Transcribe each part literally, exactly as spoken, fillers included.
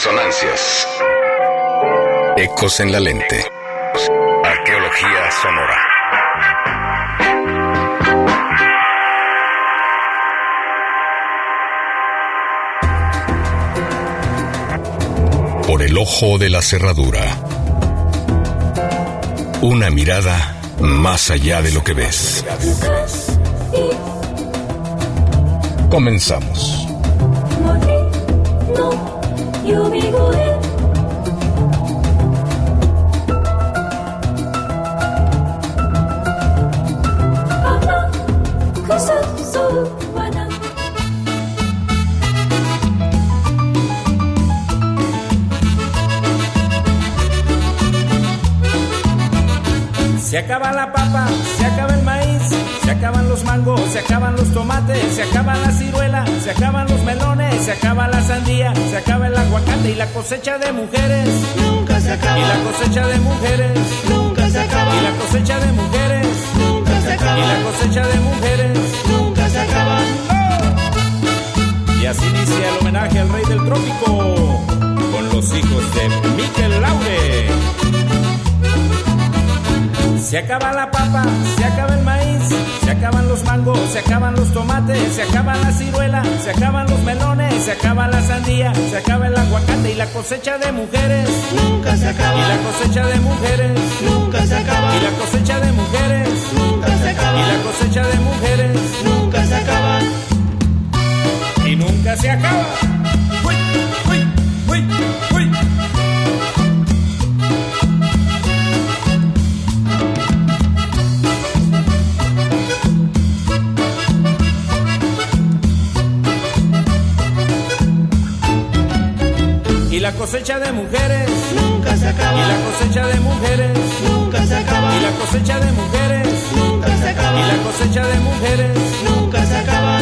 Resonancias. Ecos en la lente. Arqueología sonora. Por el ojo de la cerradura. Una mirada más allá de lo que ves. Comenzamos. Se acaba la papa, se acaba el maíz, se acaban los mangos, se acaban los tomates, se acaban las ciruelas, se acaban los melones, se acaba la sandía, se acaba el aguacate y la cosecha de mujeres nunca se acaba. Y la cosecha de mujeres nunca se acaba. Y la cosecha de mujeres nunca se acaba. Y la cosecha de mujeres nunca se acaba. ¡Oh! Y así inicia el homenaje al rey del trópico con los hijos de Mikel Laure. Se acaba la papa, se acaba el maíz, se acaban los mangos, se acaban los tomates, se acaban las ciruelas, se acaban los melones, se acaba la sandía, se acaba el aguacate y la cosecha de mujeres nunca se acaba. Y la cosecha de mujeres nunca se acaba. Y la cosecha de mujeres nunca se acaba. Y la cosecha de mujeres nunca se acaba. Y nunca se acaba. ¡Uy, uy, uy, uy! Y la cosecha de mujeres nunca se acaba. Y la cosecha de mujeres nunca se acaba. Y la cosecha de mujeres nunca se acaba. Y la cosecha de mujeres nunca se acaba.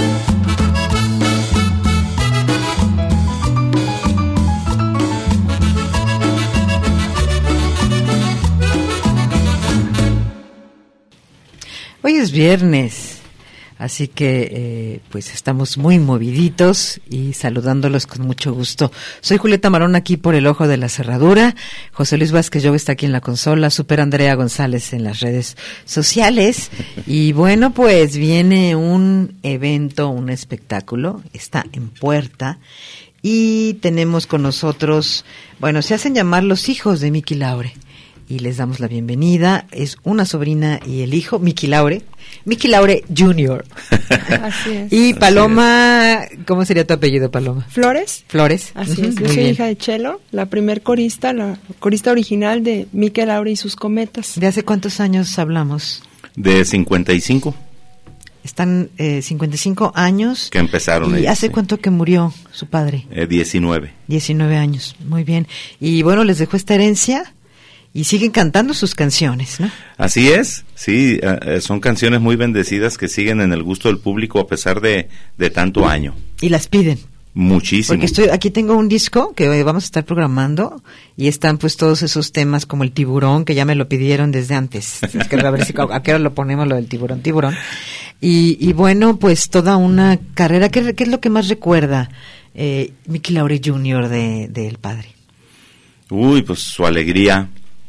Hoy es viernes, así que eh, pues estamos muy moviditos y saludándolos con mucho gusto. Soy Julieta Marón, aquí por el ojo de la cerradura. José Luis Vázquez Llove está aquí en la consola, Super Andrea González en las redes sociales. Y bueno, pues viene un evento, un espectáculo, está en puerta. Y tenemos con nosotros, bueno, se hacen llamar los hijos de Mikel Laure. Y les damos la bienvenida. Es una sobrina y el hijo, Mikel Laure. Mikel Laure junior Así es. Y Paloma, ¿cómo sería tu apellido, Paloma? Flores. Flores. Así Uh-huh, es. Yo muy soy bien. hija de Chelo, la primer corista, la corista original de Mikel Laure y sus cometas. ¿De hace cuántos años hablamos? De cincuenta y cinco. Están eh, cincuenta y cinco años. Que empezaron ¿Y ellos, hace sí. cuánto que murió su padre? Eh, diecinueve. diecinueve años. Muy bien. Y bueno, les dejó esta herencia. Y siguen cantando sus canciones, ¿no? Así es, sí, eh, son canciones muy bendecidas que siguen en el gusto del público a pesar de, de tanto año. Y las piden. Muchísimo. Porque estoy, aquí tengo un disco que vamos a estar programando y están pues todos esos temas como el tiburón, que ya me lo pidieron desde antes. Es que a ver si a qué hora lo ponemos lo del tiburón, tiburón. Y, y bueno, pues toda una carrera. ¿Qué, qué es lo que más recuerda eh, Mikel Laure junior de, de el padre? Uy, pues su alegría.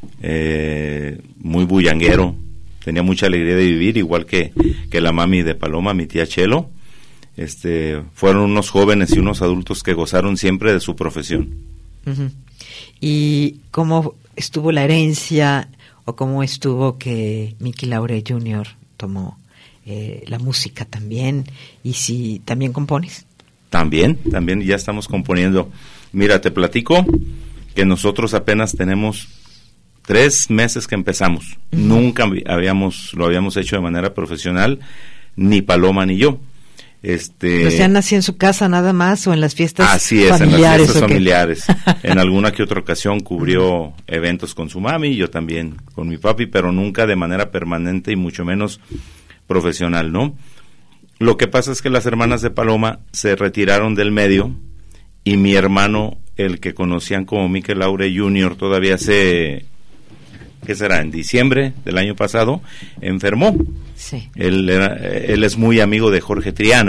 Eh, muy bullanguero, tenía mucha alegría de vivir, igual que, que la mami de Paloma, mi tía Chelo. Este, fueron unos jóvenes y unos adultos que gozaron siempre de su profesión. Uh-huh. ¿Y cómo estuvo la herencia o cómo estuvo que Mikel Laure junior tomó eh, la música también? Y si también compones. También, también ya estamos componiendo. Mira, te platico que nosotros apenas tenemos tres meses que empezamos. Uh-huh. Nunca habíamos lo habíamos hecho de manera profesional, ni Paloma ni yo. Este, ¿O sea, nació en su casa nada más o en las fiestas así es, familiares? en las fiestas ¿o qué? familiares. En alguna que otra ocasión cubrió uh-huh. eventos con su mami, yo también con mi papi, pero nunca de manera permanente y mucho menos profesional, ¿no? Lo que pasa es que las hermanas de Paloma se retiraron del medio y mi hermano, el que conocían como Mikel Laure junior, todavía se... ¿qué será? En diciembre del año pasado, enfermó. Sí. Él, era, él es muy amigo de Jorge Triana,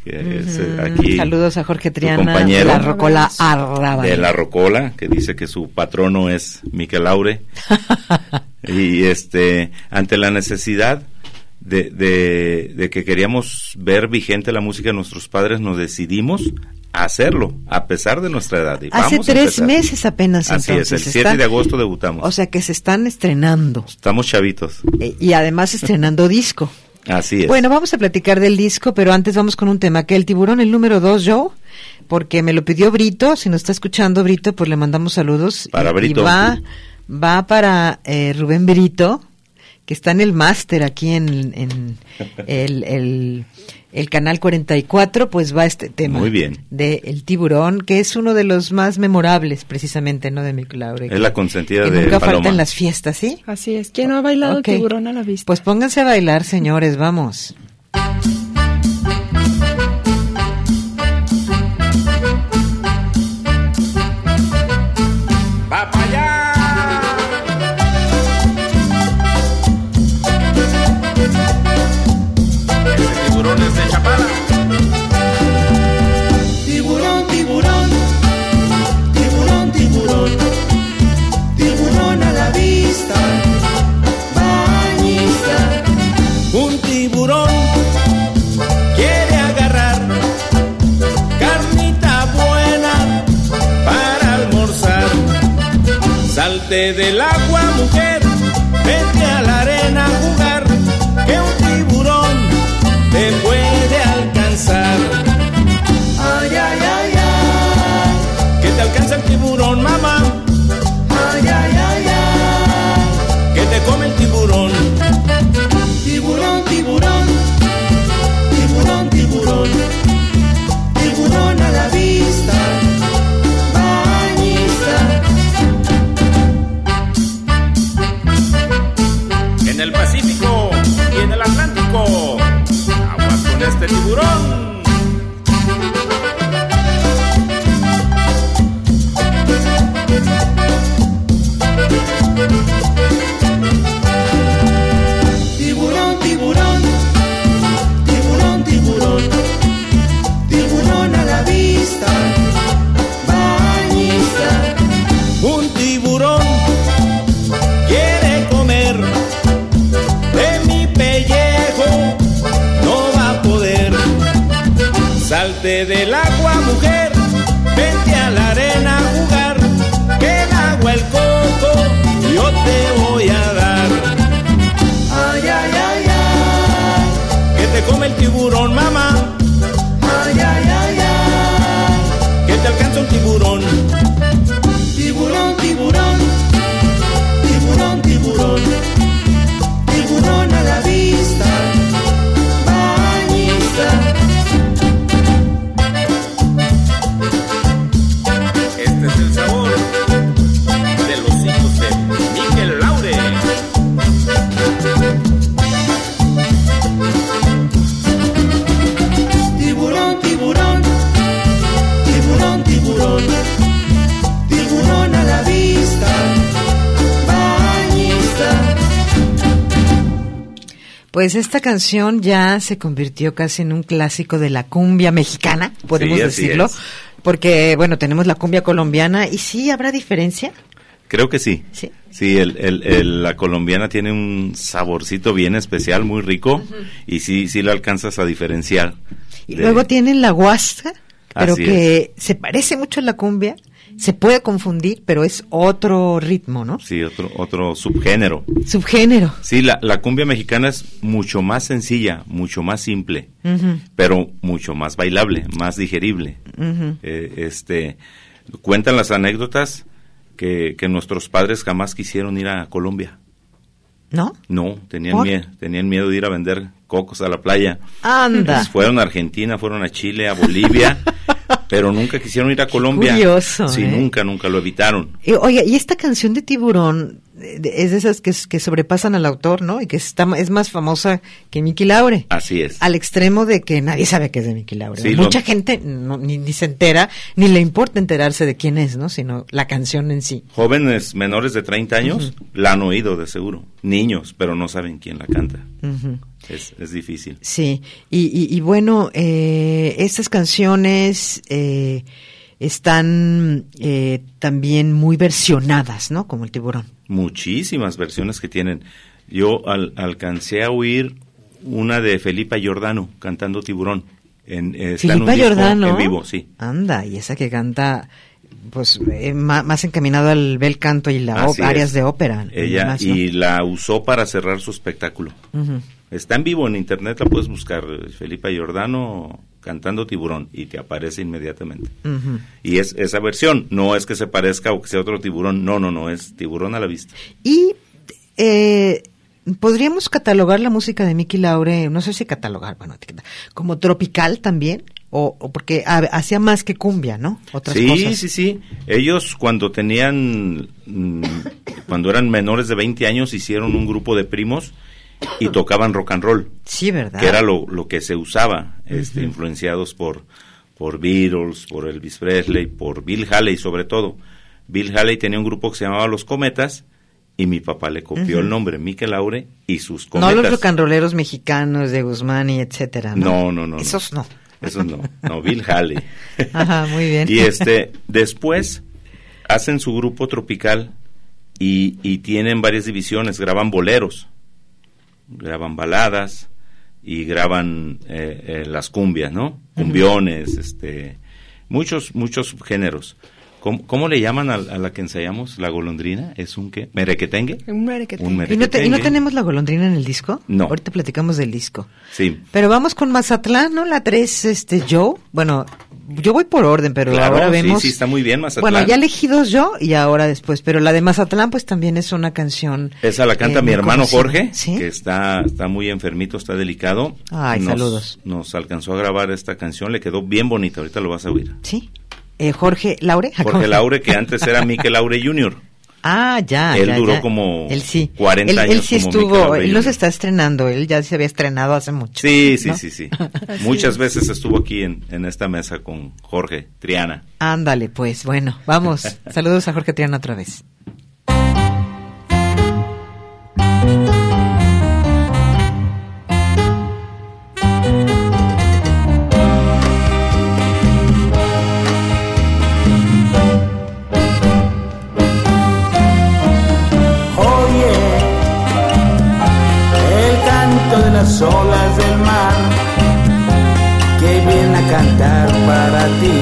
que es eh, aquí. Saludos a Jorge Triana, compañero de la Rocola Arrabal. De la Rocola, que dice que su patrono es Miquel Laure. Y este, ante la necesidad de, de, de que queríamos ver vigente la música de nuestros padres, nos decidimos a hacerlo, a pesar de nuestra edad. Y Hace vamos a tres empezar. meses apenas. Así entonces, es, el siete está, de agosto debutamos. O sea que se están estrenando. Estamos chavitos. Eh, y además estrenando disco. Así es. Bueno, vamos a platicar del disco, pero antes vamos con un tema, que el Tiburón, el número dos, Joe, porque me lo pidió Brito. Si nos está escuchando Brito, pues le mandamos saludos. Para y, Brito. Y va, va para eh, Rubén Brito, que está en el máster aquí en, en el, el, el canal cuarenta y cuatro, pues va este tema. Muy bien. De El Tiburón, que es uno de los más memorables, precisamente, ¿no? De Miquel Laure. Es la consentida que de nunca Paloma. falta en las fiestas, ¿sí? Así es. ¿Quién no ha bailado Ok. Tiburón a la vista? Pues pónganse a bailar, señores, vamos. ¡Va para allá! Ese tiburón es de Chapala. Tiburón, tiburón, tiburón, tiburón, tiburón a la vista, bañista. Un tiburón quiere agarrar carnita buena para almorzar. Salte del agua, mujer, vete a la arena a jugar, que un tiburón te puede alcanzar. Ay, ay, ay, ay, Que te alcanza el tiburón, mamá, ay, ay, ay, ay. que te come el tiburón. Tiburón, tiburón, tiburón, tiburón, tiburón a la vista, bañista. En el Pacífico y en el Atlántico, aguas con este tiburón. Tiburón, tiburón, tiburón, tiburón, tiburón a la vista, bañista. Un tiburón quiere comer de mi pellejo, no va a poder. Salte del agua, mujer, vete a la arena a jugar, que el agua, el coco, yo te voy a dar. Ay, ay, ay, ay, Que te come el tiburón, mamá, ay, ay, ay, ay. que te alcanza un tiburón. Tiburón, tiburón, tiburón, tiburón, tiburón a la vista, bañista. Este es el sabor de los hijos de Miquel Laure. Tiburón, tiburón, tiburón, tiburón, tiburón a la vista, bañista. Pues esta canción ya se convirtió casi en un clásico de la cumbia mexicana, podemos Sí, así decirlo, es. porque, bueno, tenemos la cumbia colombiana, y sí, ¿habrá diferencia? Creo que sí. Sí. Sí, el, el, el- la colombiana tiene un saborcito bien especial, muy rico, y sí, sí lo alcanzas a diferenciar. Y de- luego tienen la huasca, pero Así que se parece mucho a la cumbia, se puede confundir, pero es otro ritmo, ¿no? Sí, otro, otro subgénero. Subgénero. Sí, la, la cumbia mexicana es mucho más sencilla, mucho más simple, Ujú, pero mucho más bailable, más digerible. ujú. Eh, este, cuentan las anécdotas que, que nuestros padres jamás quisieron ir a Colombia. ¿No? No, tenían ¿Por? miedo, tenían miedo de ir a vender cocos a la playa. Anda. Pues fueron a Argentina, fueron a Chile, a Bolivia, pero nunca quisieron ir a Colombia. curioso, Sí, ¿eh? nunca, nunca lo evitaron. Y, oiga, y esta canción de Tiburón eh, de- es de esas que, que sobrepasan al autor, ¿no? Y que está, es más famosa que Miquel Laure. Así es. Al extremo de que nadie sabe que es de Miquel Laure. Sí, Mucha lo- gente no, ni, ni se entera, ni le importa enterarse de quién es, ¿no? Sino la canción en sí. Jóvenes menores de treinta años la han oído de seguro. Niños, pero no saben quién la canta. Ujú. es, es difícil. Sí, y, y, y bueno, eh, estas canciones eh, están eh, también muy versionadas, ¿no? Como el Tiburón. Muchísimas versiones que tienen. Yo al, alcancé a oír una de Felipa Giordano cantando Tiburón. En, eh, está en un Felipa disco Giordano. en vivo, sí. Anda, y esa que canta, pues, eh, más, más encaminado al bel canto y la Así op- áreas es. de ópera. Ella, además, ¿no? y la usó para cerrar su espectáculo. Ujú. Está en vivo en internet, la puedes buscar, Felipa Giordano cantando Tiburón, y te aparece inmediatamente. Ujú. Y es esa versión, no es que se parezca o que sea otro Tiburón, no, no, no, es Tiburón a la vista. Y eh, podríamos catalogar la música de Miki Laure, no sé si catalogar, bueno, etiqueta, como tropical también, o, o porque ha- hacía más que cumbia, ¿no? Otras Sí, cosas. sí, sí. Ellos cuando tenían, mm, cuando eran menores de veinte años, hicieron un grupo de primos y tocaban rock and roll, Sí, ¿verdad? que era lo, lo que se usaba, este, Ujú. influenciados por, por Beatles, por Elvis Presley, por Bill Haley sobre todo. Bill Haley tenía un grupo que se llamaba Los Cometas, y mi papá le copió Ujú. el nombre, Miki Laure, y sus cometas. No los rock and rolleros mexicanos de Guzmán y etcétera, ¿no? No, no, no, no. Esos no. Esos no, no, Bill Haley. Ajá, muy bien. Y este, después hacen su grupo tropical y, y tienen varias divisiones, graban boleros, graban baladas y graban eh, eh, las cumbias, ¿no? Cumbiones, este, muchos, muchos géneros. ¿Cómo, cómo le llaman a, a la que ensayamos? ¿La golondrina? ¿Es un qué? ¿Merequetengue? Un merequetengue. Un ¿Y no, te- merequetengue. y no tenemos la golondrina en el disco? No. Ahorita platicamos del disco. Sí. Pero vamos con Mazatlán, ¿no? La tres, este, Joe. Bueno, yo voy por orden, pero Claro, ahora sí, vemos... sí, está muy bien Mazatlán. Bueno, ya elegidos yo y ahora después, pero la de Mazatlán pues también es una canción... Esa la canta eh, mi muy hermano conocida. Jorge, ¿Sí? que está, está muy enfermito, está delicado. Ay, nos, saludos. Nos alcanzó a grabar esta canción, le quedó bien bonita, ahorita lo vas a oír. ¿Sí? Eh, Jorge Laure. Jorge Laure, que antes era Miki Laure junior Ah, ya. Él ya, duró ya. como él sí. cuarenta él, años Él sí como Miki estuvo, Laure él no junior se está estrenando, él ya se había estrenado hace mucho. Sí, sí, ¿no? sí, sí. Muchas veces estuvo aquí en, en esta mesa con Jorge Triana. Ándale, pues, bueno, vamos. Saludos a Jorge Triana otra vez. Oye, el canto de las olas del mar que viene a cantar para ti,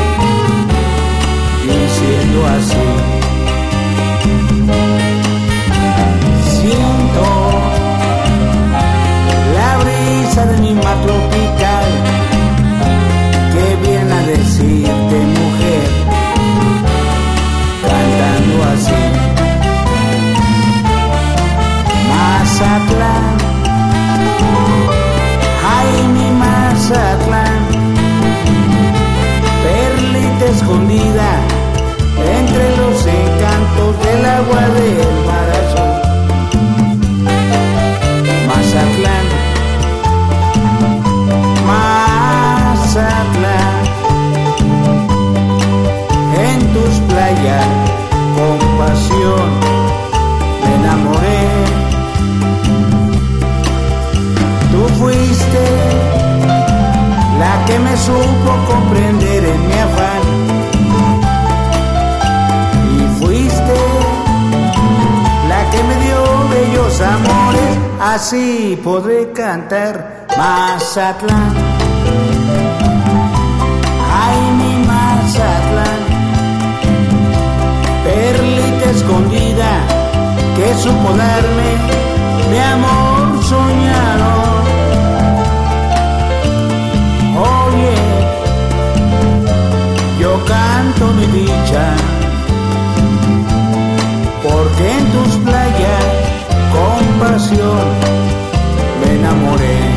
diciendo así: siento la brisa de mi mar tropical que viene a decirte, mujer, cantando así: Mazatlán, ay mi Mazatlán, perlita escondida entre los encantos del agua del mar azul. Mazatlán, Mazatlán, en tus playas con pasión me enamoré. Tú fuiste la que me supo comprender en mi afán, y fuiste la que me dio bellos amores. Así podré cantar Mazatlán, ay mi Mazatlán, perlita escondida que supo darme mi amor soñado. Oye, yo canto mi dicha, porque en tus playas con pasión me enamoré.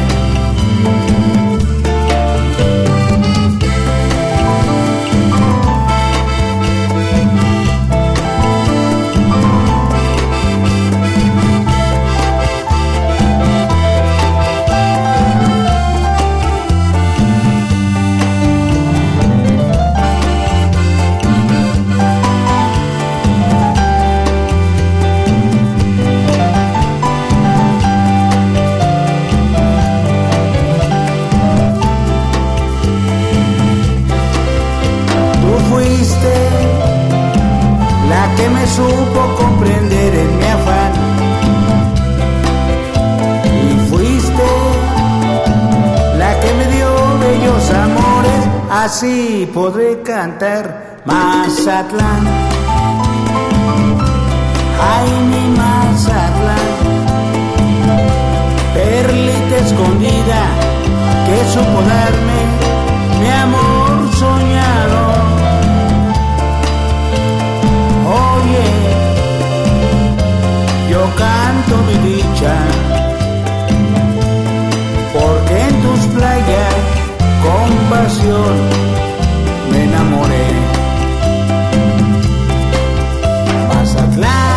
supo comprender en mi afán. Y fuiste la que me dio bellos amores, así podré cantar Mazatlán. Ay, mi Mazatlán, perlita escondida que supo darme mi amor soñado. Oye, yo canto mi dicha, porque en tus playas con pasión me enamoré. Mazatlán,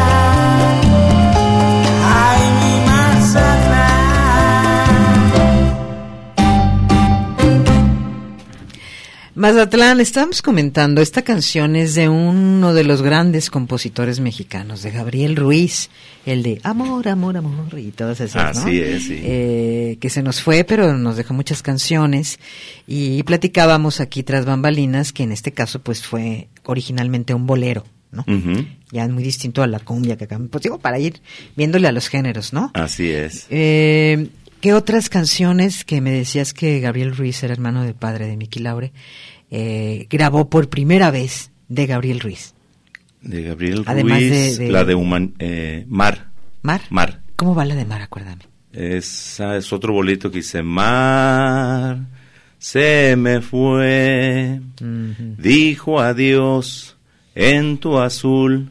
Mazatlán, estábamos comentando, esta canción es de uno de los grandes compositores mexicanos, de Gabriel Ruiz, el de Amor, Amor, Amor y todas esas, ¿no? Así es, sí. Eh, que se nos fue, pero nos dejó muchas canciones y platicábamos aquí tras bambalinas que en este caso pues fue originalmente un bolero, ¿no? Uh-huh. Ya es muy distinto a la cumbia que acá, pues digo, para ir viéndole a los géneros, ¿no? Así es. Eh, ¿Qué otras canciones que me decías que Gabriel Ruiz era hermano del padre de Miki Laure, eh, grabó por primera vez de Gabriel Ruiz? De Gabriel Además Ruiz, de, de, la de Human, eh, Mar. ¿Mar? Mar. ¿Cómo va la de Mar? Acuérdame. Esa es otro bolito que dice, Mar se me fue, uh-huh. dijo adiós en tu azul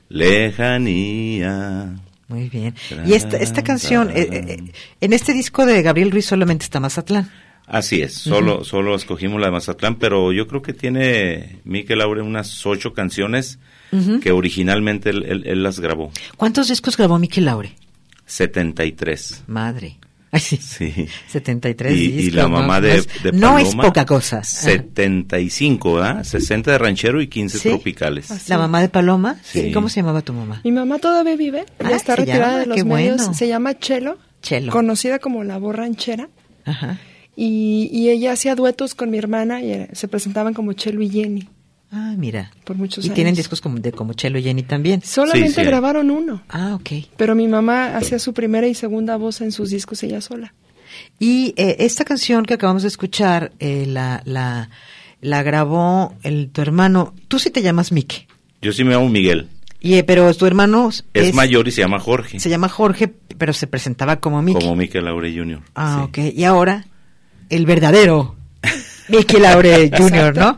lejanía. Muy bien. Y esta esta canción, eh, eh, en este disco de Gabriel Ruiz solamente está Mazatlán. Así es, solo uh-huh. solo escogimos la de Mazatlán, pero yo creo que tiene Miki Laure unas ocho canciones uh-huh. que originalmente él, él, él las grabó. ¿Cuántos discos grabó Miki Laure? setenta y tres. Madre. Ay, sí. sí. setenta y tres y, discos. Y la mamá no, de, no es, de Paloma. No es poca cosa. setenta y cinco, ¿verdad? sesenta de ranchero y quince ¿Sí? tropicales. Así. ¿La mamá de Paloma? Sí. ¿Cómo se llamaba tu mamá? Mi mamá todavía vive, ya ah, está retirada llama? de los Qué medios. Bueno. Se llama Chelo, Chelo, conocida como la borranchera. Ajá. Y, y ella hacía duetos con mi hermana y era, se presentaban como Chelo y Jenny. Ah, mira. Por muchos y años. tienen discos como de como Chelo y Jenny también. Solamente sí, sí. grabaron uno. Ah, ok. Pero mi mamá hacía su primera y segunda voz en sus discos ella sola. Y eh, esta canción que acabamos de escuchar, eh, la, la, la grabó el, tu hermano. Tú sí te llamas Miki. Yo sí me llamo Miguel. Y, eh, pero tu hermano es, es mayor y se llama Jorge. Se llama Jorge, pero se presentaba como Miki. Como Miki Laure junior Ah, sí. ok. Y ahora, el verdadero Miki Laure junior, ¿no?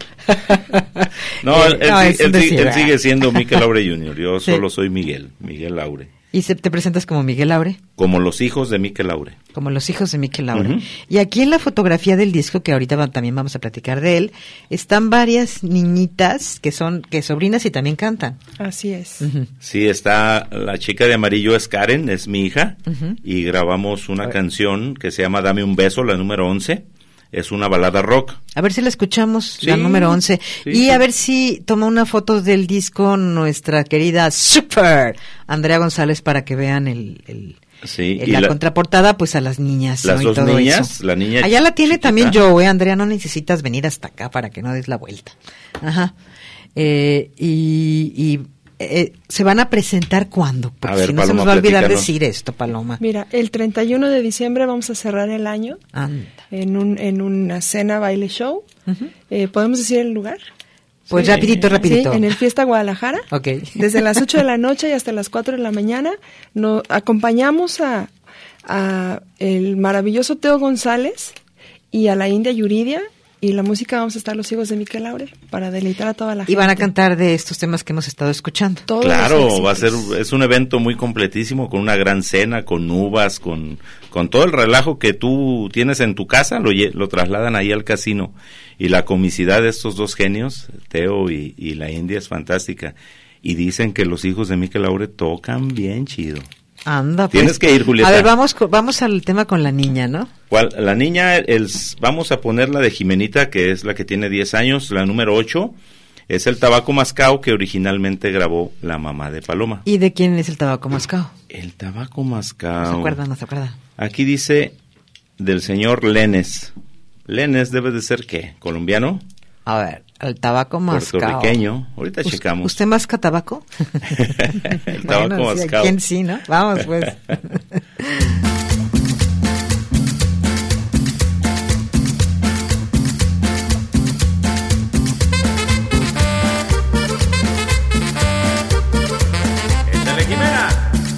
No, él, eh, no, él, él, decir, él sigue siendo Miki Laure junior Yo sí. solo soy Miguel, Miguel Laure. ¿Y se, te presentas como Miguel Laure? Como los hijos de Miki Laure. Como los hijos de Miki Laure. Uh-huh. Y aquí en la fotografía del disco, que ahorita va, también vamos a platicar de él, están varias niñitas que son que sobrinas y también cantan. Así es. Uh-huh. Sí, está la chica de amarillo es Karen, es mi hija, uh-huh. y grabamos una canción que se llama Dame un beso, la número once. Es una balada rock. A ver si la escuchamos, sí, la número once. Sí, y sí. a ver si toma una foto del disco nuestra querida super Andrea González para que vean el, el, sí, el y la, la contraportada, pues a las niñas. Las ¿no? dos y todo niñas, eso. la niña Allá la tiene chiquita. también Joe, ¿eh? Andrea, no necesitas venir hasta acá para que no des la vuelta. Ajá. Eh, y... y Eh, ¿se van a presentar cuándo? Porque a ver, si no Paloma, se nos va a olvidar platícanos. decir esto, Paloma. Mira, el treinta y uno de diciembre vamos a cerrar el año Anda. en un en una cena baile show. Uh-huh. Eh, ¿Podemos decir el lugar? Pues sí. rapidito, rapidito. Sí, en el Fiesta Guadalajara. Ok. Desde las ocho de la noche y hasta las cuatro de la mañana nos acompañamos a, a el maravilloso Teo González y a la India Yuridia. Y la música vamos a estar los hijos de Miki Laure para deleitar a toda la gente. Y van a cantar de estos temas que hemos estado escuchando. Todos Claro, va a ser, es un evento muy completísimo, con una gran cena, con uvas, con, con todo el relajo que tú tienes en tu casa, lo, lo trasladan ahí al casino. Y la comicidad de estos dos genios, Teo y, y la India, es fantástica. Y dicen que los hijos de Miki Laure tocan bien chido. Anda, pues. Tienes que ir, Julieta. A ver, vamos, vamos al tema con la niña, ¿no? ¿Cuál? La niña, el, vamos a poner la de Jimenita, que es la que tiene diez años, la número ocho, es el tabaco mascao que originalmente grabó la mamá de Paloma. ¿Y de quién es el tabaco mascao? El tabaco mascao. ¿No se acuerda? ¿No se acuerda? Aquí dice del señor Lenes. Lenes debe de ser, ¿qué? ¿Colombiano? A ver, Al tabaco mascado. Puertorriqueño. Ahorita ¿Us- checamos. ¿Usted masca tabaco? El tabaco Bueno, sí, mascado. ¿quién sí, no? Vamos, pues. Échale, Jimena.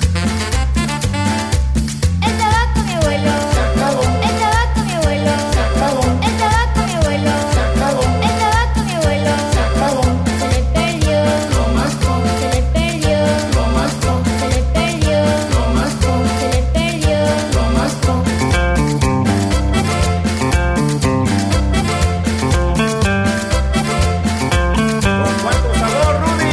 El tabaco mi abuelo, el tabaco mi abuelo, el tabaco mi abuelo, el tabaco mi abuelo, se le perdió, se le perdió, se le perdió, se le perdió. ¿Con cuánto sabor, Rudy?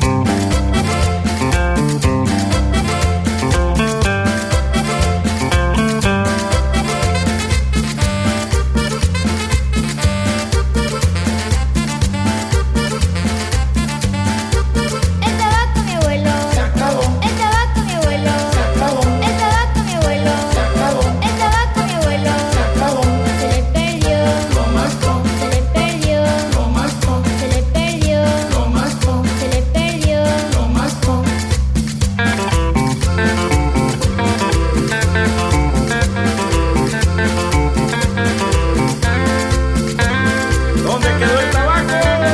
El tabaco mi abuelo, el tabaco mi abuelo, el tabaco mi abuelo, el tabaco mi abuelo, se le perdió, se le perdió, se le perdió, se le perdió. ¿Dónde quedó el tabaco?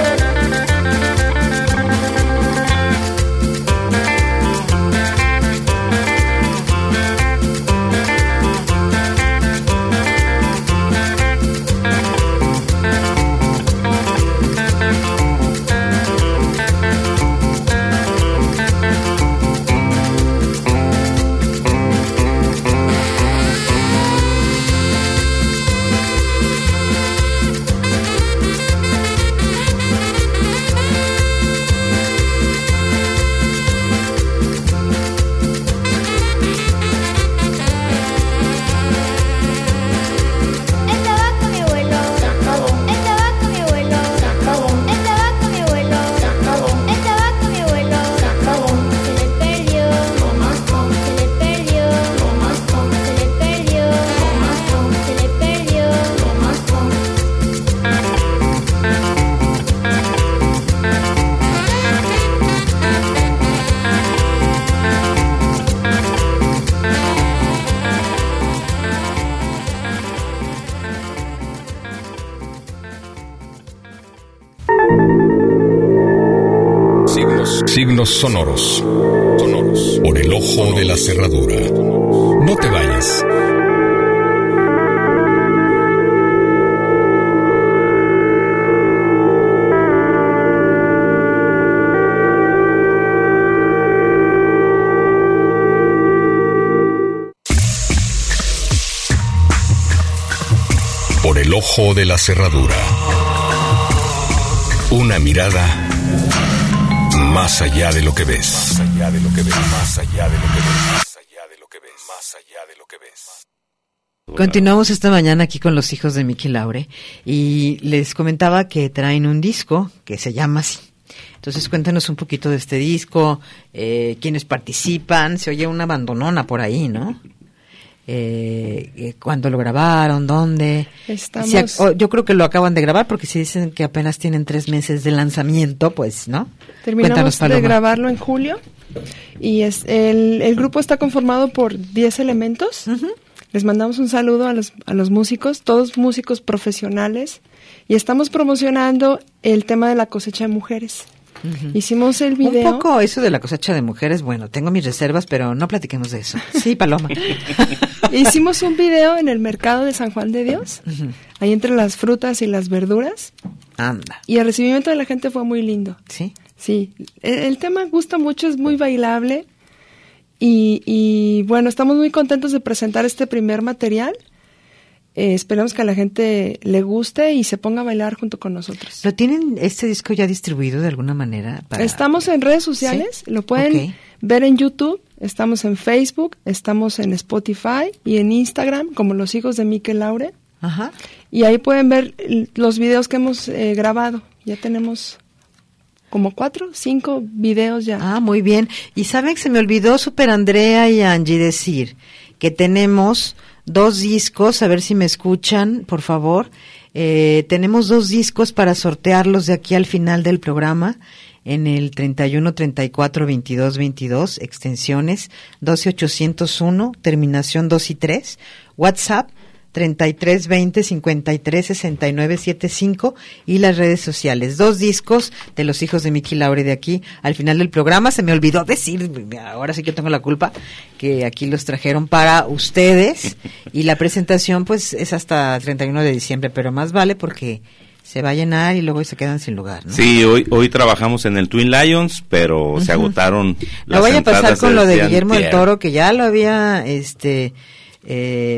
El tabaco mi abuelo, el tabaco mi abuelo, el tabaco mi abuelo, el tabaco mi abuelo, se le perdió, se le perdió, se le perdió, se le perdió. Signos, signos sonoros. Sonoros. Por el ojo de la cerradura. No te vayas. Por el ojo de la cerradura. Una mirada más allá de lo que ves. Más allá de lo que ves. Más allá de lo que ves. Más allá de lo que ves. Más allá de lo que ves. Continuamos esta mañana aquí con los hijos de Miki Laure y les comentaba que traen un disco que se llama así. Entonces cuéntanos un poquito de este disco, eh, quiénes participan, se oye una abandonona por ahí, ¿no? Eh, eh, ¿Cuándo lo grabaron? ¿Dónde? Estamos- Si ac- oh, yo creo que lo acaban de grabar porque si dicen que apenas tienen tres meses de lanzamiento, pues, ¿no? Terminamos Cuéntanos, de Paloma. grabarlo en julio y es el, el grupo está conformado por diez elementos. Les mandamos un saludo a los, a los músicos, todos músicos profesionales, y estamos promocionando el tema de la cosecha de mujeres. Hicimos el video. Un poco eso de la cosecha de mujeres, bueno, tengo mis reservas, pero no platiquemos de eso. Sí, Paloma. Hicimos un video en el mercado de San Juan de Dios, ahí entre las frutas y las verduras, Anda, y el recibimiento de la gente fue muy lindo. ¿sí? Sí, el, el tema gusta mucho, es muy bailable y, y bueno, estamos muy contentos de presentar este primer material. Eh, esperamos que a la gente le guste y se ponga a bailar junto con nosotros. ¿Lo tienen este disco ya distribuido de alguna manera? para- Estamos en redes sociales, ¿Sí? lo pueden Ok. ver en YouTube, estamos en Facebook, estamos en Spotify y en Instagram como Los Hijos de Miki Laure. Ajá. Y ahí pueden ver l- los videos que hemos eh, grabado. Ya tenemos como cuatro, cinco videos ya. Ah, muy bien. Y saben que se me olvidó Super Andrea y Angie decir que tenemos dos discos, a ver si me escuchan, por favor. Eh, tenemos dos discos para sortearlos de aquí al final del programa, en el treinta y uno, treinta y cuatro, veintidós, veintidós, extensiones doce ochocientos uno, terminación dos y tres, WhatsApp treinta y tres veinte, cincuenta y tres, sesenta y nueve setenta y cinco y las redes sociales. Dos discos de los hijos de Miki Laure de aquí al final del programa. Se me olvidó decir, ahora sí que tengo la culpa, que aquí los trajeron para ustedes y la presentación pues es hasta el treinta y uno de diciembre, pero más vale porque se va a llenar y luego se quedan sin lugar, ¿no? Sí, hoy hoy trabajamos en el Twin Lions, pero uh-huh. se agotaron las No vaya a pasar con lo de Guillermo antier. del Toro, que ya lo había este eh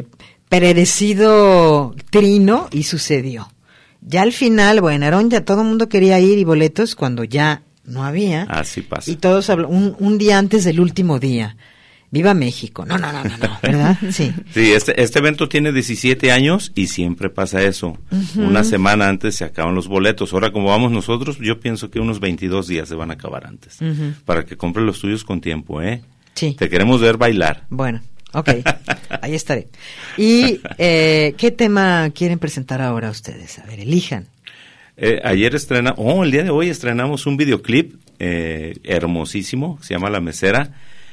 predecido Trino y sucedió. Ya al final, bueno, Aarón, ya todo el mundo quería ir y boletos cuando ya no había. Así pasa. Y todos hablan, un, un día antes del último día. ¡Viva México! No, no, no, no, no, ¿verdad? Sí. Sí, este, este evento tiene diecisiete años y siempre pasa eso. Uh-huh. Una semana antes se acaban los boletos. Ahora, como vamos nosotros, yo pienso que unos veintidós días se van a acabar antes. Uh-huh. Para que compren los tuyos con tiempo, ¿eh? Sí. Te queremos ver bailar. Bueno. Ok, ahí estaré. ¿Y eh, qué tema quieren presentar ahora ustedes? A ver, elijan. Eh, ayer estrena, oh, el día de hoy estrenamos un videoclip eh, hermosísimo, se llama La Mesera.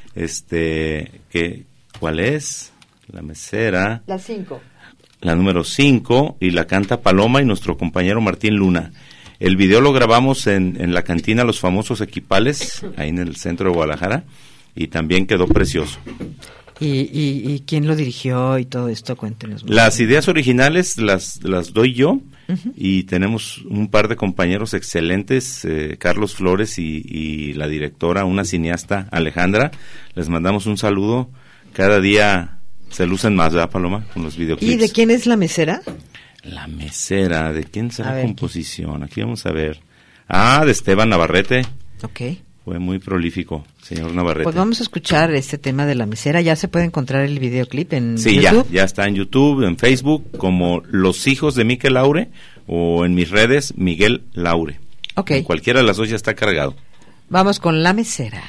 Este, que, ¿cuál es? La Mesera. La cinco. La número cinco, y la canta Paloma y nuestro compañero Martín Luna. El video lo grabamos en, en la cantina Los Famosos Equipales, ahí en el centro de Guadalajara, y también quedó precioso. ¿Y, y, y quién lo dirigió y todo esto? Cuéntenos. Las ideas originales las, las doy yo, uh-huh. y tenemos un par de compañeros excelentes, eh, Carlos Flores y, y la directora, una cineasta, Alejandra. Les mandamos un saludo. Cada día se lucen más, ¿verdad, Paloma? Con los videoclips. ¿Y de quién es La Mesera? La Mesera, ¿de quién será la composición? Aquí vamos a ver. Ah, de Esteban Navarrete. Ok. Fue muy prolífico, señor Navarrete. Pues vamos a escuchar este tema de La Mesera. ¿Ya se puede encontrar el videoclip en sí, YouTube? Sí, ya, ya está en YouTube, en Facebook, como Los Hijos de Miki Laure, o en mis redes, Miguel Laure. Ok. En cualquiera de las dos ya está cargado. Vamos con La Mesera.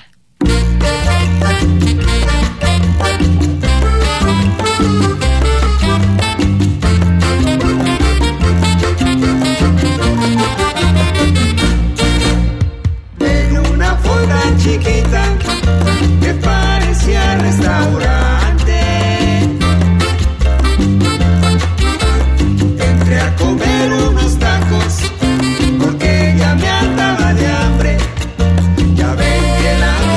Chiquita que parecía restaurante, entré a comer unos tacos porque ya me andaba de hambre. Ya ven que la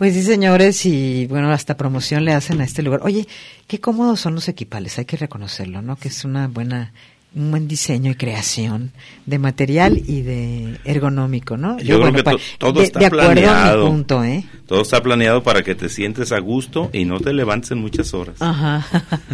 Pues sí, señores, y bueno, hasta promoción le hacen a este lugar. Oye, qué cómodos son los equipales, hay que reconocerlo, ¿no? Que es una buena, un buen diseño y creación de material y de ergonómico, ¿no? Yo, Yo creo bueno, que pa, to, todo de, está de acuerdo planeado. A mi punto, ¿eh? Todo está planeado para que te sientes a gusto y no te levantes en muchas horas. Ajá.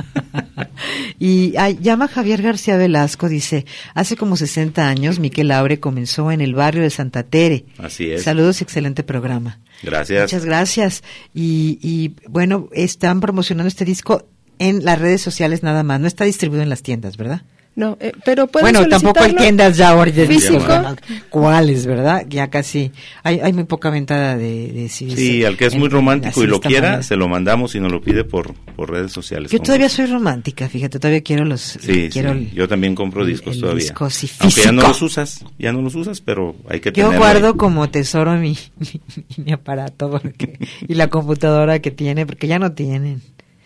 Y ay, llama Javier García Velasco, dice, hace como sesenta años Miquel Laure comenzó en el barrio de Santa Tere. Así es. Saludos y excelente programa. Gracias. Muchas gracias. Y, y bueno, están promocionando este disco en las redes sociales nada más, no está distribuido en las tiendas, ¿verdad? No, eh, pero pueden Bueno, tampoco hay solicitarlo tiendas ya ahora de físico. discos. ¿Cuáles, verdad? Ya casi, hay, hay muy poca venta de, de C Ds. Sí, al que es en- muy romántico así y lo de esta quiera, manera. se lo mandamos y nos lo pide por, por redes sociales. Yo Con todavía gusto. soy romántica, fíjate, todavía quiero los... Sí, quiero sí, el- yo también compro el- discos el todavía. disco así Aunque ya no físico. los usas, ya no los usas, pero hay que Yo tenerlo guardo ahí. como tesoro mi, mi, mi aparato porque, y la computadora que tiene, porque ya no tienen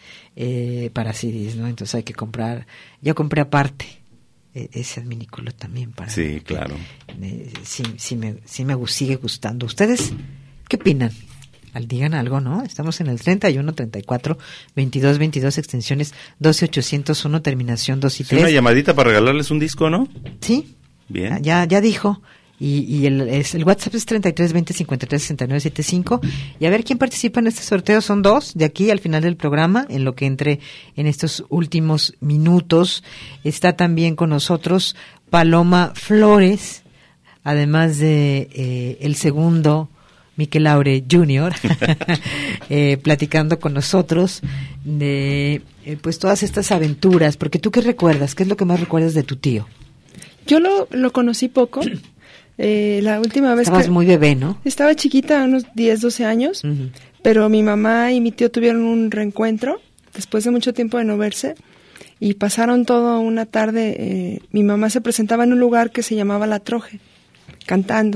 eh, para C Ds, ¿no? Entonces hay que comprar. Yo compré aparte eh, ese adminículo también para. Sí, claro. Eh, sí, sí me, sí me gu- sigue gustando. ¿Ustedes qué opinan? Al digan algo, ¿no? Estamos en el treinta y uno, treinta y cuatro, veintidós, veintidós, extensiones doce ochocientos uno, terminación dos y Sí, una tres. llamadita para regalarles un disco, ¿no? Sí. Bien. Ya, ya dijo. Y, y el, es, el WhatsApp es treinta y tres veinte cincuenta y tres sesenta y nueve setenta y cinco. Y a ver quién participa en este sorteo. Son dos de aquí al final del programa, en lo que entre en estos últimos minutos. Está también con nosotros Paloma Flores, además de eh, el segundo Miquel Laure junior, eh, platicando con nosotros de eh, pues todas estas aventuras. Porque tú, ¿qué recuerdas? ¿Qué es lo que más recuerdas de tu tío? Yo lo, lo conocí poco. Eh, la última vez Estabas que muy bebé, ¿no? estaba chiquita, unos diez, doce años, Ujú. pero mi mamá y mi tío tuvieron un reencuentro después de mucho tiempo de no verse y pasaron toda una tarde. Eh, mi mamá se presentaba en un lugar que se llamaba La Troje, cantando.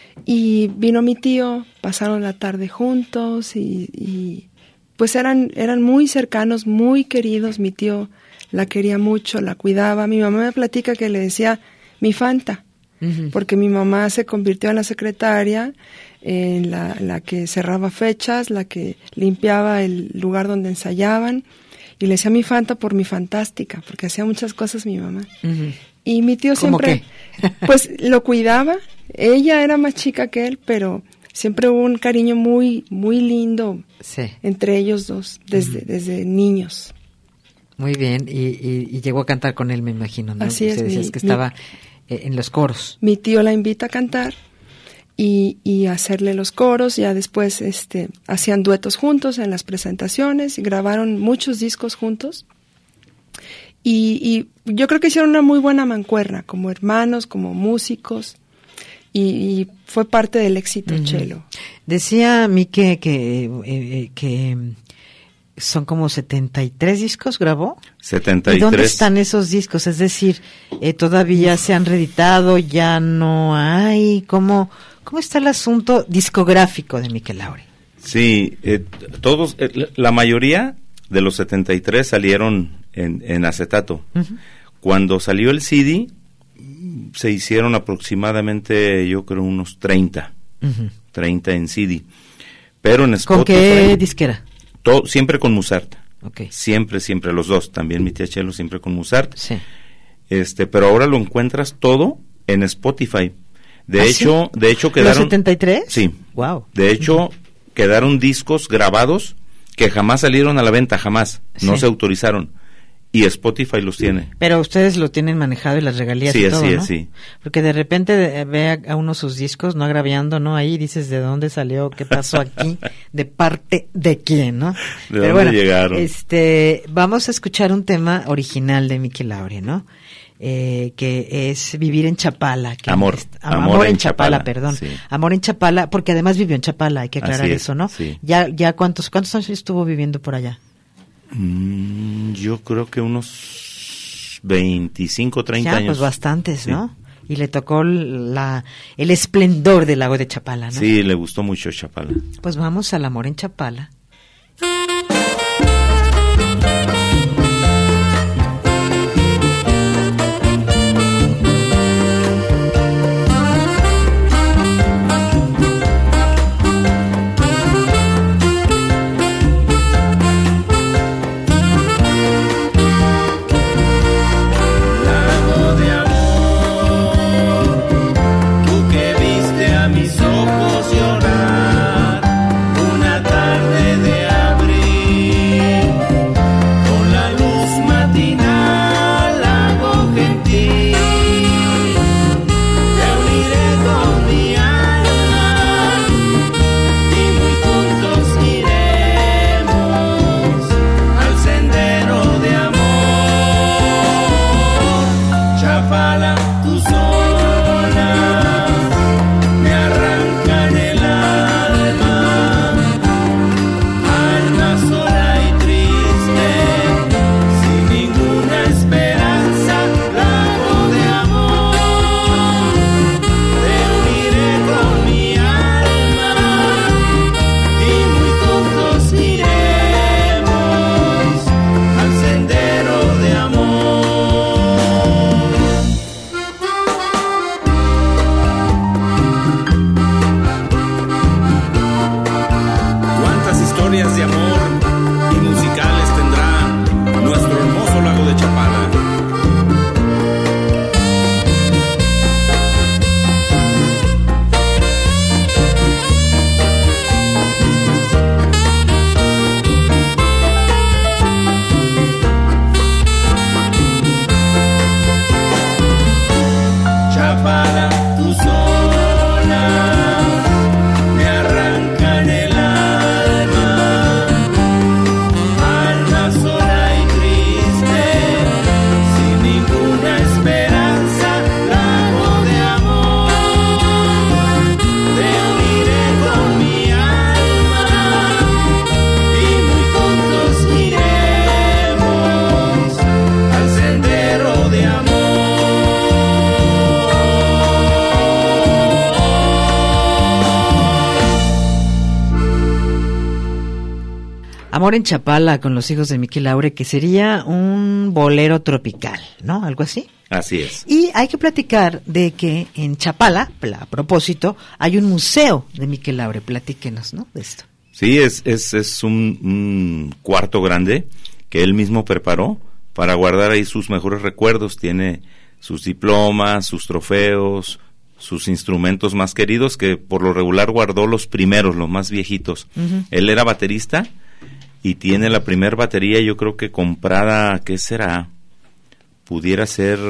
Y vino mi tío, pasaron la tarde juntos y, y pues eran, eran muy cercanos, muy queridos. Mi tío la quería mucho, la cuidaba. Mi mamá me platica que le decía mi Fanta, Ujú. porque mi mamá se convirtió en la secretaria, en la, la que cerraba fechas, la que limpiaba el lugar donde ensayaban, y le decía mi Fanta por mi fantástica, porque hacía muchas cosas mi mamá. Ujú. Y mi tío ¿Cómo siempre, qué? pues lo cuidaba. Ella era más chica que él, pero siempre hubo un cariño muy, muy lindo Sí, entre ellos dos, desde, desde niños. muy bien. Y, y, y llegó a cantar con él, me imagino, ¿no? Así es, Usted decías mi- que mi- estaba eh, en los coros. Mi tío la invita a cantar y, y a hacerle los coros. Ya después este, hacían duetos juntos en las presentaciones y grabaron muchos discos juntos. Y, y yo creo que hicieron una muy buena mancuerna, como hermanos, como músicos. Y, y fue parte del éxito, Ujú. Chelo. Decía a mí que, que, eh, eh, que mm, son como setenta y tres discos, ¿grabó? setenta y tres. ¿Y dónde están esos discos? Es decir, eh, ¿todavía se han reeditado? ¿Ya no hay? ¿Cómo, cómo está el asunto discográfico de Miquel Laure? Sí, eh, todos, eh, la- la mayoría de los setenta y tres salieron en, en acetato. Ujú. Cuando salió el C D, mm, se hicieron aproximadamente, yo creo, unos treinta. Ujú. treinta en C D. Pero en ¿Con Spotify, qué disquera? to- siempre con Musart. Ok. Siempre, siempre, los dos. También mi tía Chelo siempre con Musart. Sí. Este, pero ahora lo encuentras todo en Spotify. De ¿Ah, hecho, sí? de hecho ¿Los quedaron setenta y tres? Sí. Wow. De hecho, quedaron discos grabados que jamás salieron a la venta, jamás. No Sí. se autorizaron. Y Spotify los tiene. Pero ustedes lo tienen manejado y las regalías Sí, y todo, así es, ¿no? sí. Porque de repente eh, ve a, a uno sus discos, no agraviando, ¿no? Ahí dices de dónde salió, qué pasó aquí, de parte de quién, ¿no? ¿De dónde llegaron? Este, vamos a escuchar un tema original de Miquel Laure, ¿no? Eh, que es Vivir en Chapala. Que Amor. es- am- Amor amor en en Chapala, Chapala, perdón. sí. Amor en Chapala, porque además vivió en Chapala, hay que aclarar Así es, eso, ¿no? sí. Ya, ya cuántos, cuántos años estuvo viviendo por allá. Mm, yo creo que unos veinticinco, treinta Ya, años. pues bastantes, Sí. ¿no? Y le tocó la, el esplendor del lago de Chapala, ¿no? Sí, le gustó mucho Chapala. Pues vamos al Amor en Chapala. Amor en Chapala con los hijos de Miquel Laure, que sería un bolero tropical, ¿no? Algo así. Así es. Y hay que platicar de que en Chapala, a propósito, hay un museo de Miquel Laure. Platíquenos, ¿no? De esto. Sí, es, es, es un, un cuarto grande que él mismo preparó para guardar ahí sus mejores recuerdos. Tiene sus diplomas, sus trofeos, sus instrumentos más queridos, que por lo regular guardó los primeros, los más viejitos. Uh-huh. Él era baterista y tiene la primer batería, yo creo que comprada, ¿qué será? Pudiera ser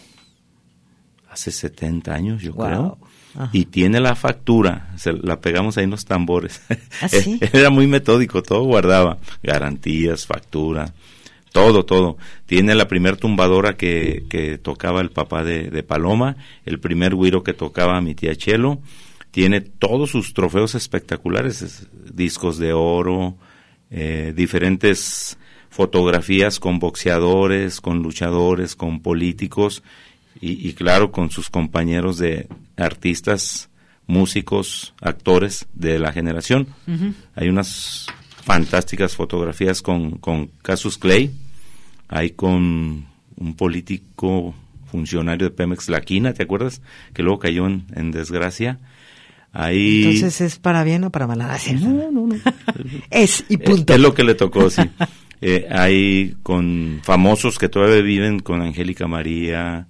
hace setenta años, yo wow. creo. Ajá. Y tiene la factura, se la pegamos ahí en los tambores. ¿Ah, sí? Él era muy metódico, todo guardaba, garantías, factura, todo, todo. Tiene la primer tumbadora que, que tocaba el papá de, de Paloma, el primer güiro que tocaba mi tía Chelo. Tiene todos sus trofeos espectaculares, discos de oro, eh, diferentes fotografías con boxeadores, con luchadores, con políticos y, y claro, con sus compañeros de artistas, músicos, actores de la generación. Uh-huh. Hay unas fantásticas fotografías con, con Cassius Clay, hay con un político funcionario de Pemex, La Quina, ¿te acuerdas? Que luego cayó en, en desgracia. Ahí... Entonces, ¿es para bien o para mal? No, no, no. Es, y punto. Es, es lo que le tocó, sí. Eh, hay con famosos que todavía viven, con Angélica María,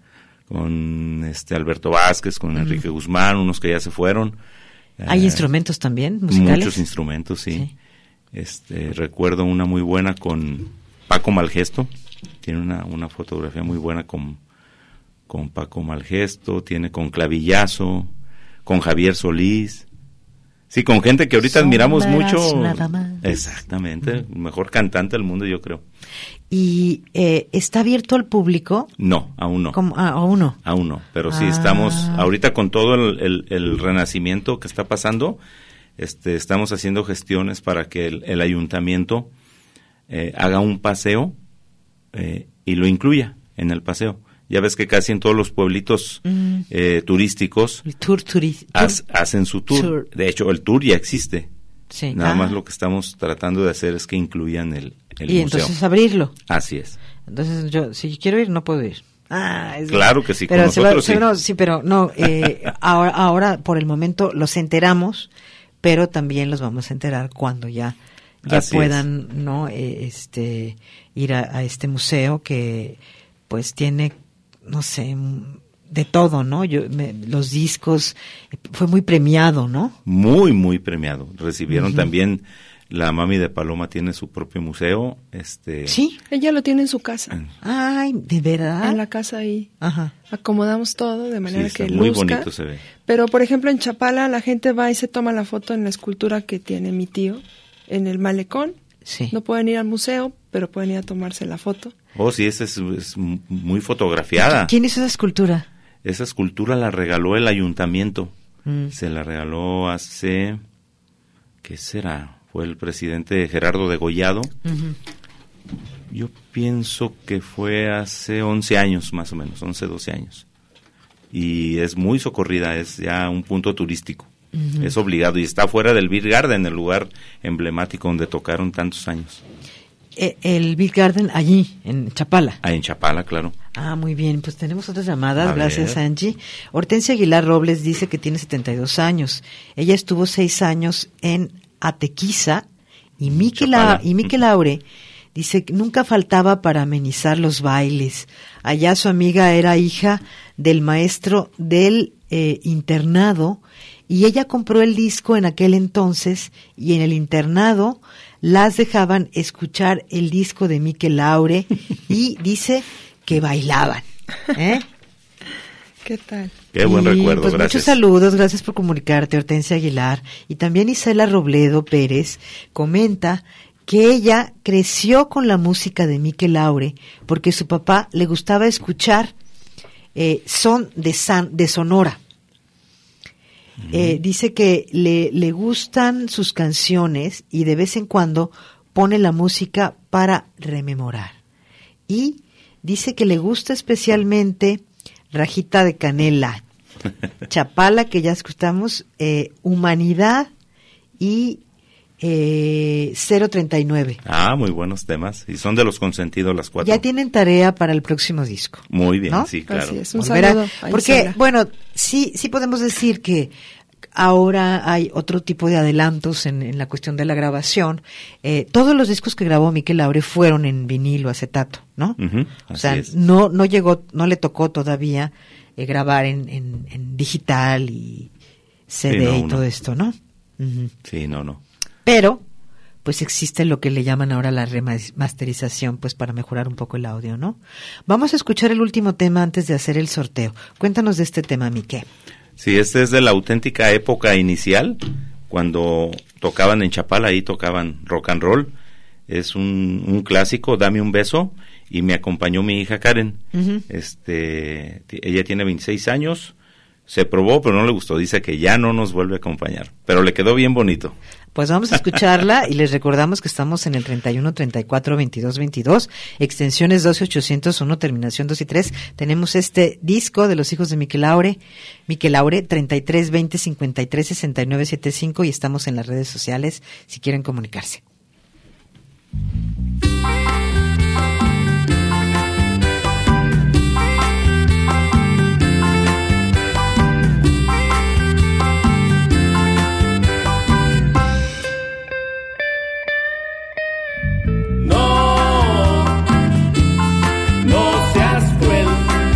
con este Alberto Vázquez, con Enrique uh-huh. Guzmán, unos que ya se fueron. ¿Hay eh, instrumentos también, musicales? Muchos instrumentos, sí. sí. Este, recuerdo una muy buena con Paco Malgesto. Tiene una, una fotografía muy buena con, con Paco Malgesto. Tiene con Clavillazo, con Javier Solís. Sí, con gente que ahorita admiramos mucho. Nada más. Exactamente, el mejor cantante del mundo, yo creo. ¿Y eh, está abierto al público? No, aún no. ¿Cómo? Ah, aún no. Aún no, pero sí ah. estamos, ahorita con todo el, el, el renacimiento que está pasando, este, estamos haciendo gestiones para que el, el ayuntamiento eh, haga un paseo eh, y lo incluya en el paseo. Ya ves que casi en todos los pueblitos mm. eh, turísticos el tour, turi- ha, tour. hacen su tour. tour. De hecho, el tour ya existe. Sí. Nada ah. más lo que estamos tratando de hacer es que incluyan el, el y museo. Entonces abrirlo. Así es. Entonces yo, si quiero ir, no puedo ir. Ah, es claro bien. que sí, pero con se nosotros va, sí. No, sí, pero no, eh, ahora, ahora por el momento los enteramos, pero también los vamos a enterar cuando ya, ya Así puedan, es. ¿no? Eh, este, ir a, a este museo que pues tiene, no sé, de todo, ¿no? Yo, me, los discos, fue muy premiado, ¿no? Muy, muy premiado. Recibieron uh-huh. también, la mami de Paloma tiene su propio museo. este Sí. Ella lo tiene en su casa. Ay, ¿de verdad? En la casa ahí. Ajá. Acomodamos todo de manera sí, que muy luzca. bonito se ve. Pero, por ejemplo, en Chapala la gente va y se toma la foto en la escultura que tiene mi tío en el malecón. Sí. No pueden ir al museo, pero pueden ir a tomarse la foto. Oh, sí, esa es, es muy fotografiada. ¿Quién hizo esa escultura? Esa escultura la regaló el ayuntamiento. Mm. Se la regaló hace, ¿qué será? Fue el presidente Gerardo Degollado. Uh-huh. Yo pienso que fue hace once años, más o menos, once, doce años. Y es muy socorrida, es ya un punto turístico. Uh-huh. Es obligado y está fuera del Beer Garden, el lugar emblemático donde tocaron tantos años. El Beer Garden allí, en Chapala. Ah, en Chapala, claro. Ah, muy bien, pues tenemos otras llamadas, a gracias ver. Angie. Hortensia Aguilar Robles dice que tiene setenta y dos años. Ella estuvo seis años en Atequiza y Miquel, La- y Miquel Laure dice que nunca faltaba para amenizar los bailes. Allá su amiga era hija del maestro del eh, internado y ella compró el disco en aquel entonces y en el internado las dejaban escuchar el disco de Miquel Laure y dice que bailaban. ¿Eh? ¿Qué tal? Qué buen y, recuerdo, pues, gracias. Muchos saludos, gracias por comunicarte, Hortensia Aguilar. Y también Isela Robledo Pérez comenta que ella creció con la música de Miquel Laure porque su papá le gustaba escuchar eh, son de, San, de Sonora. Eh, dice que le, le gustan sus canciones y de vez en cuando pone la música para rememorar. Y dice que le gusta especialmente Rajita de Canela, Chapala, que ya escuchamos, eh, Humanidad y eh, cero treinta y nueve. Ah, muy buenos temas. Y son de los consentidos las cuatro. Ya tienen tarea para el próximo disco. Muy bien, ¿no? sí, claro. Así es, un Volver a- saludo a porque, Isela. bueno, sí, sí podemos decir que ahora hay otro tipo de adelantos en, en la cuestión de la grabación. Eh, todos los discos que grabó Miquel Laure fueron en vinilo, acetato, ¿no? Ujú, O así sea, es. no, no llegó, no le tocó todavía eh, grabar en, en, en digital y C D Sí, no, y no. todo esto, ¿no? Ujú. Sí, no, no. Pero, pues existe lo que le llaman ahora la remasterización, pues para mejorar un poco el audio, ¿no? Vamos a escuchar el último tema antes de hacer el sorteo. Cuéntanos de este tema, Miquel. Sí, este es de la auténtica época inicial, cuando tocaban en Chapala, ahí tocaban rock and roll. Es un, un clásico, Dame un beso, y me acompañó mi hija Karen. Ujú. Este, t- ella tiene veintiséis años, se probó, pero no le gustó, dice que ya no nos vuelve a acompañar, pero le quedó bien bonito. Pues vamos a escucharla y les recordamos que estamos en el treinta y uno, treinta y cuatro, veintidós, veintidós, extensiones doce ochocientos uno, terminación dos y tres. Tenemos este disco de los hijos de Miquel Laure, Miquel Laure, treinta y tres, veinte, cincuenta y tres, sesenta y nueve, setenta y cinco, y estamos en las redes sociales si quieren comunicarse. No, no seas cruel.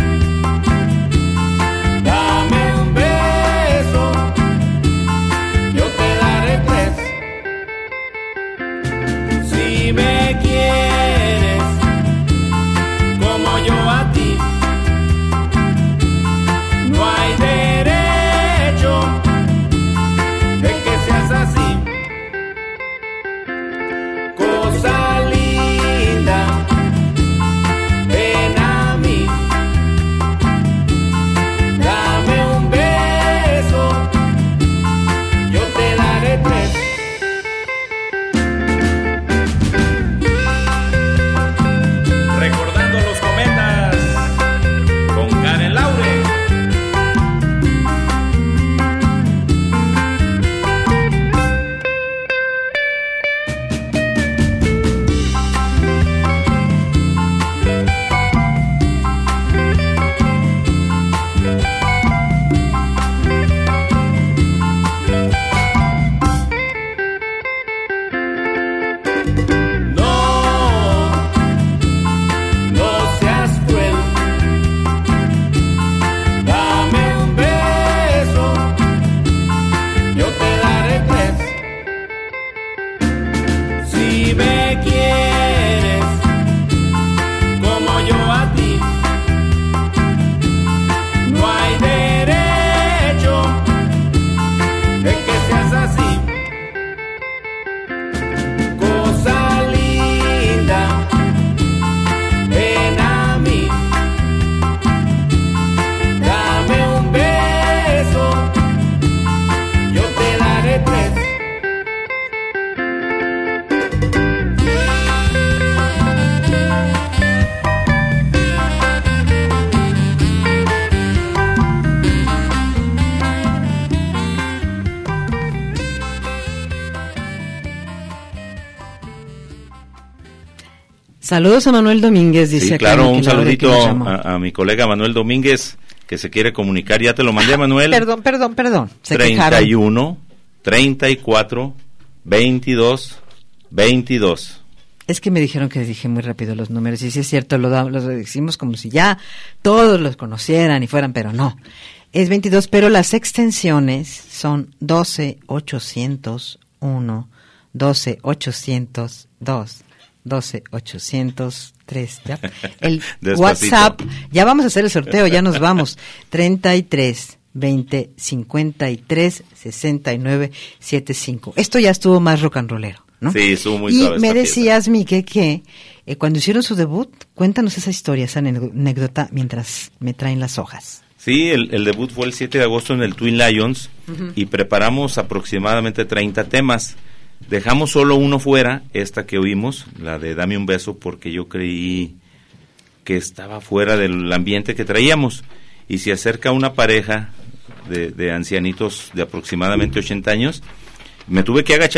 Dame un beso, yo te daré tres. Si me quieres como yo a ti, no hay derecho de que seas así. Cosa linda, ven a mí, dame un beso, yo te daré tres. Recordando los cometas con Karen Laure. No, no seas cruel. Dame un beso, yo te daré tres. Si me quieres como yo a ti, no hay derecho de que seas así. Cosa linda, ven a mí, dame un beso, yo te daré tres. Saludos a Manuel Domínguez, dice Sí, acá claro, un Miquel Laure, que saludito nos llamó. a, a mi colega Manuel Domínguez, que se quiere comunicar. Ya te lo mandé, Manuel. Perdón, perdón, perdón. Se treinta y quejaron. uno, treinta y cuatro, veintidós, veintidós. Es que me dijeron que dije muy rápido los números, y sí es cierto, lo, da- los decimos como si ya todos los conocieran y fueran, pero no. Es veintidós, pero las extensiones son doce ochocientos uno, doce ochocientos dos, doce ochocientos tres. ¿Ya? El Despacito. WhatsApp, ya vamos a hacer el sorteo, ya nos vamos. treinta y tres, veinte, cincuenta y tres, sesenta y nueve, setenta y cinco. Esto ya estuvo más rock and rollero, ¿no? Sí, estuvo muy Y suave me esta decías, Mique, que eh, cuando hicieron su debut, cuéntanos esa historia, esa anécdo- anécdota, mientras me traen las hojas. Sí, el, el debut fue el siete de agosto en el Twin Lions y preparamos aproximadamente treinta temas. Dejamos solo uno fuera, esta que oímos, la de Dame un beso, porque yo creí que estaba fuera del ambiente que traíamos. Y se acerca una pareja de, de ancianitos de aproximadamente ochenta años, me tuve que agachar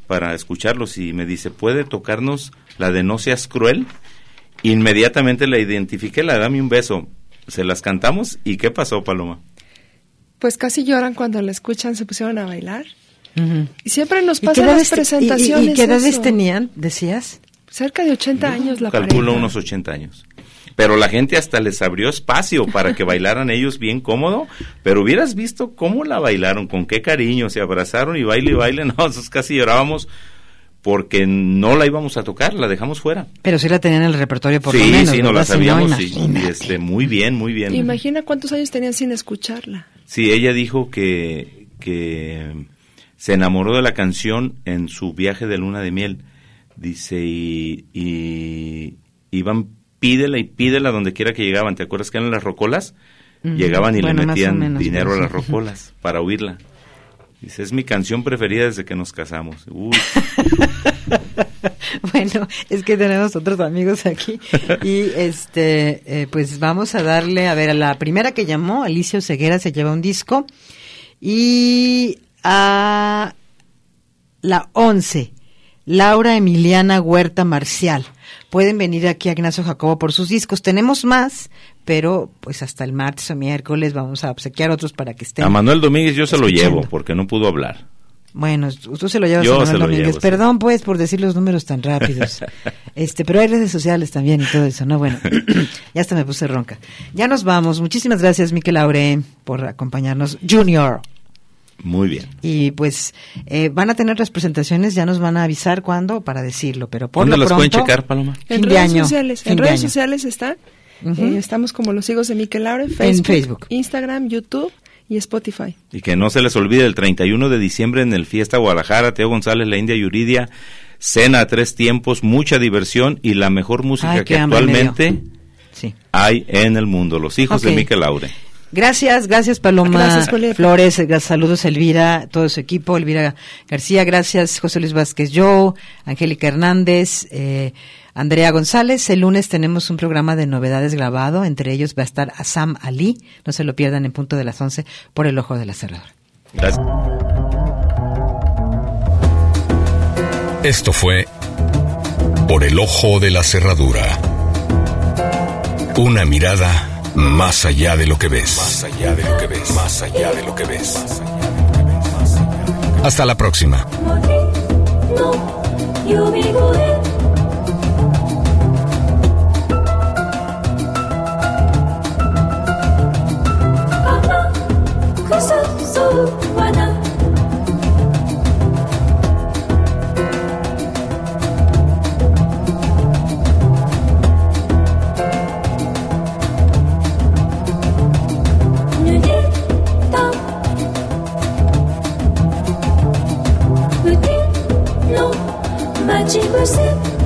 para escucharlos y me dice, ¿puede tocarnos la de No seas cruel? Inmediatamente la identifiqué, la dame un beso. Se las cantamos y ¿qué pasó, Paloma? Pues casi lloran cuando la escuchan, se pusieron a bailar. Ujú. Y siempre nos ¿Y qué pasan las edades te- presentaciones. ¿Y, y, y qué edades eso. tenían, decías? Cerca de ochenta años la Calculo pareja. unos ochenta años. Pero la gente hasta les abrió espacio para que bailaran ellos bien cómodo, pero hubieras visto cómo la bailaron, con qué cariño, se abrazaron y baile y baile, no, nosotros casi llorábamos porque no la íbamos a tocar, la dejamos fuera. Pero sí la tenían en el repertorio por sí, lo menos, sí, no ¿verdad? la Si no, sabíamos, sí, imagínate. y este, muy bien, muy bien. Imagina cuántos años tenían sin escucharla. Sí, ella dijo que, que se enamoró de la canción en su viaje de luna de miel. Dice, y, y iban, pídela y pídela donde quiera que llegaban. ¿Te acuerdas que eran las rocolas? Mm, Llegaban y bueno, le más o metían menos, dinero pero a las sí. rocolas para oírla. Dice, es mi canción preferida desde que nos casamos. Uy, Bueno, es que tenemos otros amigos aquí y este, eh, pues vamos a darle, a ver, a la primera que llamó, Alicia Ceguera, se lleva un disco, y a la once, Laura Emiliana Huerta Marcial. Pueden venir aquí a Ignacio Jacobo por sus discos. Tenemos más, pero pues hasta el martes o miércoles vamos a obsequiar otros para que estén. a Manuel Domínguez yo se lo escuchando. llevo porque no pudo hablar. Bueno, tú se lo llevas Yo a Manuel se lo Domínguez. llevo, sí. Perdón, pues, por decir los números tan rápidos. este, pero hay redes sociales también y todo eso, ¿no? Bueno, ya hasta me puse ronca. Ya nos vamos. Muchísimas gracias, Miquel Aure, por acompañarnos. Junior. Muy bien. Y pues, eh, van a tener las presentaciones, ya nos van a avisar cuándo para decirlo, pero por ¿Dónde lo las pronto... pueden checar, Paloma? En Fin de redes año, sociales, fin en de redes año. sociales está. Ujú. Eh, estamos como los hijos de Miquel Laure, Facebook, Facebook. Instagram, YouTube y Spotify. Y que no se les olvide el treinta y uno de diciembre en el Fiesta Guadalajara, Teo González, la India Yuridia, cena a tres tiempos, mucha diversión y la mejor música Ay, que qué hambre me actualmente dio. Sí. hay en el mundo. Los hijos Ok. de Miquel Laure. Gracias, gracias Paloma Gracias, Julieta. Flores, gra- saludos a Elvira, todo su equipo, Elvira García, gracias José Luis Vázquez Yo, Angélica Hernández, eh, Andrea González. El lunes tenemos un programa de novedades grabado, entre ellos va a estar Asam Ali, no se lo pierdan en punto de las once por El Ojo de la Cerradura. Gracias. Esto fue Por el Ojo de la Cerradura. Una mirada más allá de lo que ves. Más allá de lo que ves. Más allá de lo que ves. Hasta la próxima. 森の呼び声甘く誘う罠脱げた腕の待ち伏せ